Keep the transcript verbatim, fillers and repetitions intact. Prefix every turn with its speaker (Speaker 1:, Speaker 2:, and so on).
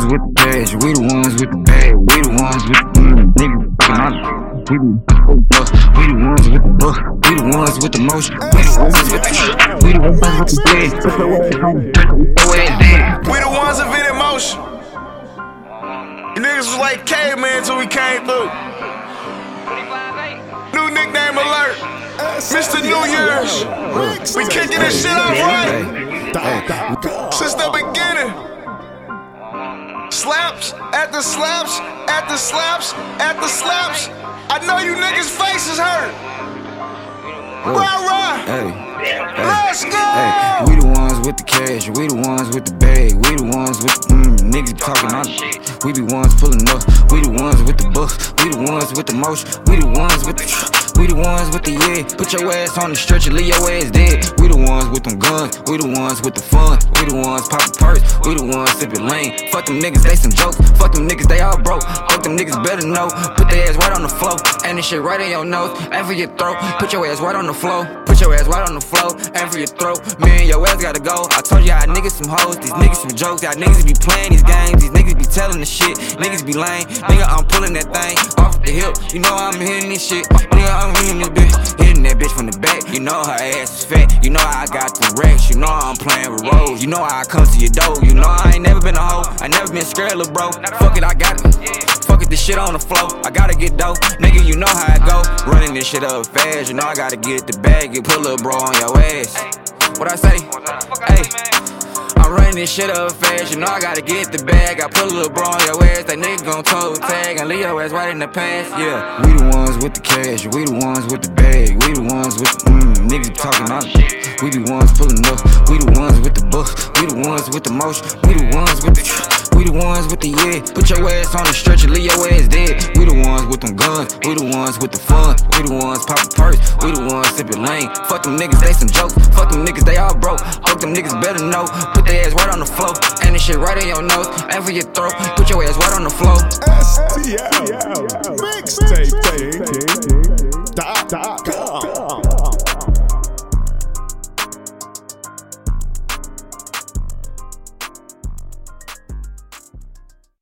Speaker 1: with the cash, we the ones with the bag, we the ones with the mm, niggas fucking out. We the, we the ones with the book, we the ones with the motion, we the ones with the we the ones with the bag.
Speaker 2: We the ones of it in motion. You niggas was like caveman till we came through. New nickname alert, Mister New Year's. We kicking this shit off right since the beginning. Slaps at the slaps at the slaps at the slaps. I know you niggas' faces hurt. Rah rah.
Speaker 1: Hey,
Speaker 2: let's go.
Speaker 1: Hey, we the ones with the cash, we the ones with the bag, we the ones with the mm, niggas talking on it. We be ones pulling up, we the ones with the book, we the ones with the motion, we the ones with the we the ones with the yeah. Put your ass on the stretcher, leave your ass dead. We the ones with them guns, we the ones with the fun, we the ones poppin' purse, we the ones sippin' lane. Fuck them niggas, they some jokes. Fuck them niggas, they all broke. Fuck them niggas, better know. Put their ass right on the floor, and this shit right in your nose, and for your throat. Put your ass right on the floor, put your ass right on the floor, and for your throat. Me and your ass gotta go. I told y'all niggas some hoes, these niggas some jokes. Y'all niggas be playing these games, these niggas be telling the shit. Niggas be lame, nigga, I'm pulling that thing off the hip. You know I'm hitting this shit, nigga, I'm hitting this bitch. Hitting that bitch from the back, you know her ass is fat. You know I got the racks, you know I'm playing with roles. You know I come to your door, you know I ain't never been a hoe. I never been scared, little bro. Fuck it, I got it. Fuck it, this shit on the floor. I gotta get dope, nigga, you know how I go. Running this shit up fast, you know I gotta get the bag. You put little bro on your ass. What I say? Hey, I'm running this shit up fast, you know I gotta get the bag. I put a little bro on your ass, that nigga gon' toe tag and leave your ass right in the past, yeah. We the ones with the cash, we the ones with the bag, we the ones with the mm, niggas talking on it. We the ones pulling up, we the ones with the book, we the ones with the motion, we the ones with the we the ones with the yeah. Put your ass on the stretcher, leave your ass dead. We the ones with them guns, we the ones with the fun, we the ones poppin' purse, we the ones sippin' lane. Fuck them niggas, they some jokes. Fuck them niggas, they all broke. Fuck them niggas, better know. Put their ass right on the floor, and this shit right in your nose, and for your throat. Put your ass right on the floor.
Speaker 3: S T L Mixtape.